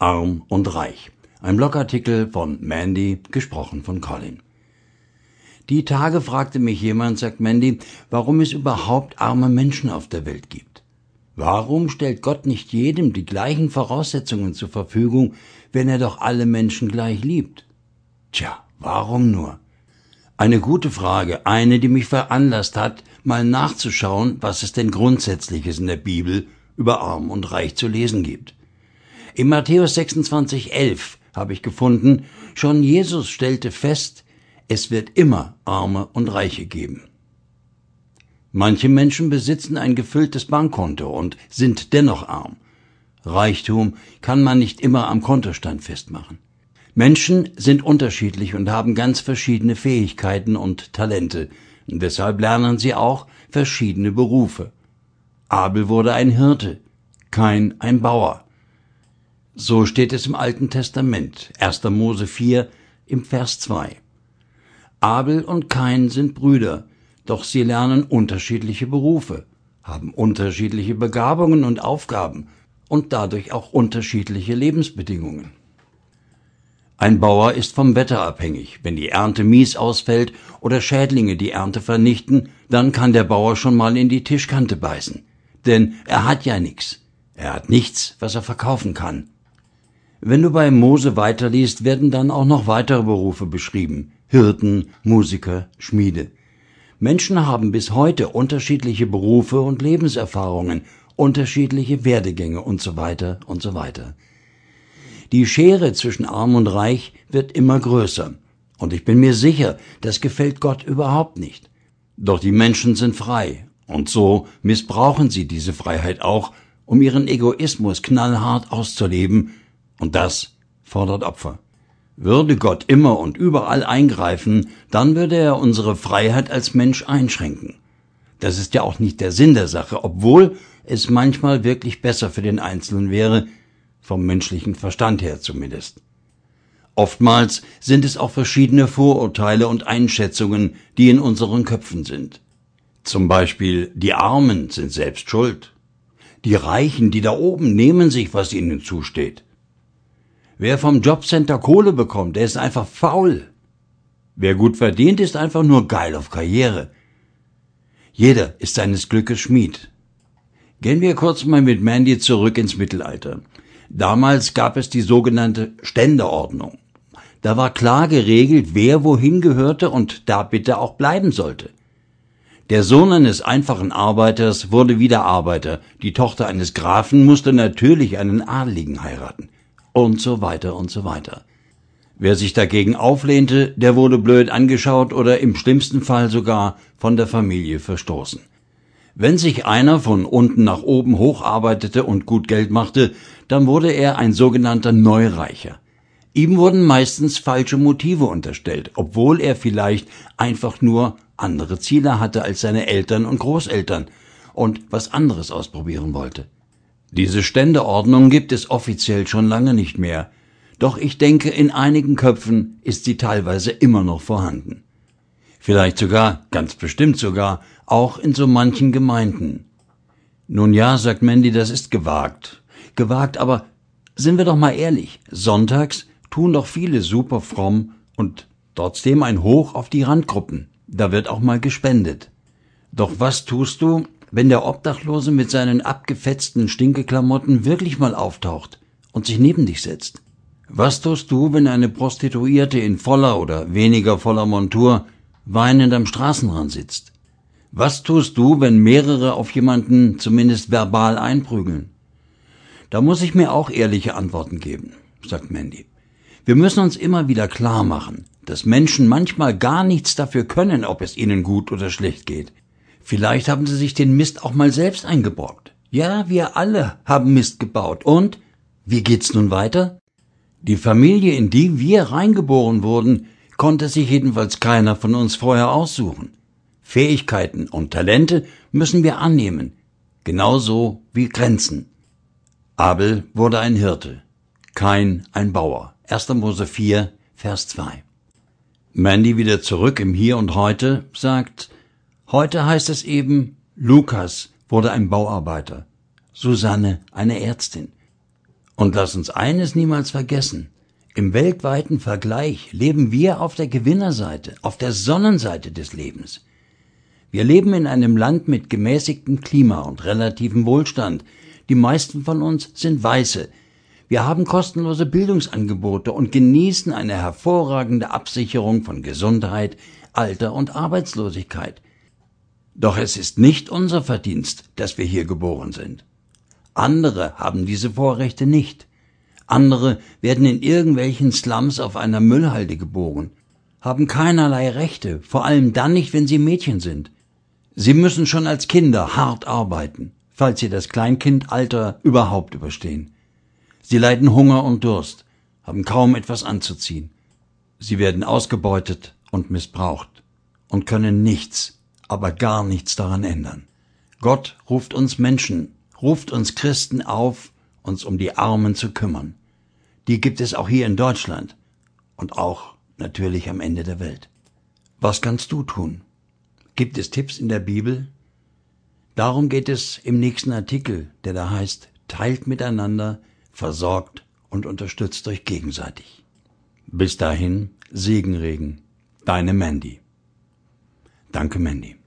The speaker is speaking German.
Arm und Reich. Ein Blogartikel von Mandy, gesprochen von Colin. Die Tage fragte mich jemand, sagt Mandy, warum es überhaupt arme Menschen auf der Welt gibt. Warum stellt Gott nicht jedem die gleichen Voraussetzungen zur Verfügung, wenn er doch alle Menschen gleich liebt? Tja, warum nur? Eine gute Frage, eine, die mich veranlasst hat, mal nachzuschauen, was es denn Grundsätzliches in der Bibel über Arm und Reich zu lesen gibt. In Matthäus 26,11 habe ich gefunden, schon Jesus stellte fest, es wird immer Arme und Reiche geben. Manche Menschen besitzen ein gefülltes Bankkonto und sind dennoch arm. Reichtum kann man nicht immer am Kontostand festmachen. Menschen sind unterschiedlich und haben ganz verschiedene Fähigkeiten und Talente. Und deshalb lernen sie auch verschiedene Berufe. Abel wurde ein Hirte, Kain ein Bauer. So steht es im Alten Testament, 1. Mose 4, im Vers 2. Abel und Kain sind Brüder, doch sie lernen unterschiedliche Berufe, haben unterschiedliche Begabungen und Aufgaben und dadurch auch unterschiedliche Lebensbedingungen. Ein Bauer ist vom Wetter abhängig. Wenn die Ernte mies ausfällt oder Schädlinge die Ernte vernichten, dann kann der Bauer schon mal in die Tischkante beißen. Denn er hat ja nichts. Er hat nichts, was er verkaufen kann. Wenn du bei Mose weiterliest, werden dann auch noch weitere Berufe beschrieben. Hirten, Musiker, Schmiede. Menschen haben bis heute unterschiedliche Berufe und Lebenserfahrungen, unterschiedliche Werdegänge und so weiter und so weiter. Die Schere zwischen Arm und Reich wird immer größer. Und ich bin mir sicher, das gefällt Gott überhaupt nicht. Doch die Menschen sind frei. Und so missbrauchen sie diese Freiheit auch, um ihren Egoismus knallhart auszuleben. Und das fordert Opfer. Würde Gott immer und überall eingreifen, dann würde er unsere Freiheit als Mensch einschränken. Das ist ja auch nicht der Sinn der Sache, obwohl es manchmal wirklich besser für den Einzelnen wäre, vom menschlichen Verstand her zumindest. Oftmals sind es auch verschiedene Vorurteile und Einschätzungen, die in unseren Köpfen sind. Zum Beispiel, die Armen sind selbst schuld. Die Reichen, die da oben, nehmen sich, was ihnen zusteht. Wer vom Jobcenter Kohle bekommt, der ist einfach faul. Wer gut verdient, ist einfach nur geil auf Karriere. Jeder ist seines Glückes Schmied. Gehen wir kurz mal mit Mandy zurück ins Mittelalter. Damals gab es die sogenannte Ständeordnung. Da war klar geregelt, wer wohin gehörte und da bitte auch bleiben sollte. Der Sohn eines einfachen Arbeiters wurde wieder Arbeiter, die Tochter eines Grafen musste natürlich einen Adeligen heiraten. Und so weiter und so weiter. Wer sich dagegen auflehnte, der wurde blöd angeschaut oder im schlimmsten Fall sogar von der Familie verstoßen. Wenn sich einer von unten nach oben hocharbeitete und gut Geld machte, dann wurde er ein sogenannter Neureicher. Ihm wurden meistens falsche Motive unterstellt, obwohl er vielleicht einfach nur andere Ziele hatte als seine Eltern und Großeltern und was anderes ausprobieren wollte. Diese Ständeordnung gibt es offiziell schon lange nicht mehr, doch ich denke, in einigen Köpfen ist sie teilweise immer noch vorhanden. Vielleicht sogar, ganz bestimmt sogar, auch in so manchen Gemeinden. Nun ja, sagt Mandy, das ist gewagt. Gewagt, aber sind wir doch mal ehrlich, sonntags tun doch viele super fromm und trotzdem ein Hoch auf die Randgruppen. Da wird auch mal gespendet. Doch was tust du, wenn der Obdachlose mit seinen abgefetzten Stinkeklamotten wirklich mal auftaucht und sich neben dich setzt? Was tust du, wenn eine Prostituierte in voller oder weniger voller Montur weinend am Straßenrand sitzt? Was tust du, wenn mehrere auf jemanden zumindest verbal einprügeln? Da muss ich mir auch ehrliche Antworten geben, sagt Mandy. Wir müssen uns immer wieder klar machen, dass Menschen manchmal gar nichts dafür können, ob es ihnen gut oder schlecht geht. Vielleicht haben sie sich den Mist auch mal selbst eingebrockt. Ja, wir alle haben Mist gebaut. Und? Wie geht's nun weiter? Die Familie, in die wir reingeboren wurden, konnte sich jedenfalls keiner von uns vorher aussuchen. Fähigkeiten und Talente müssen wir annehmen, genauso wie Grenzen. Abel wurde ein Hirte, Kain ein Bauer. 1. Mose 4, Vers 2. Mandy wieder zurück im Hier und Heute sagt, heute heißt es eben, Lukas wurde ein Bauarbeiter, Susanne eine Ärztin. Und lass uns eines niemals vergessen. Im weltweiten Vergleich leben wir auf der Gewinnerseite, auf der Sonnenseite des Lebens. Wir leben in einem Land mit gemäßigtem Klima und relativem Wohlstand. Die meisten von uns sind Weiße. Wir haben kostenlose Bildungsangebote und genießen eine hervorragende Absicherung von Gesundheit, Alter und Arbeitslosigkeit. Doch es ist nicht unser Verdienst, dass wir hier geboren sind. Andere haben diese Vorrechte nicht. Andere werden in irgendwelchen Slums auf einer Müllhalde geboren, haben keinerlei Rechte, vor allem dann nicht, wenn sie Mädchen sind. Sie müssen schon als Kinder hart arbeiten, falls sie das Kleinkindalter überhaupt überstehen. Sie leiden Hunger und Durst, haben kaum etwas anzuziehen. Sie werden ausgebeutet und missbraucht und können nichts, aber gar nichts daran ändern. Gott ruft uns Menschen, ruft uns Christen auf, uns um die Armen zu kümmern. Die gibt es auch hier in Deutschland und auch natürlich am Ende der Welt. Was kannst du tun? Gibt es Tipps in der Bibel? Darum geht es im nächsten Artikel, der da heißt, teilt miteinander, versorgt und unterstützt euch gegenseitig. Bis dahin, Segenregen, deine Mandy. Danke, Mandy.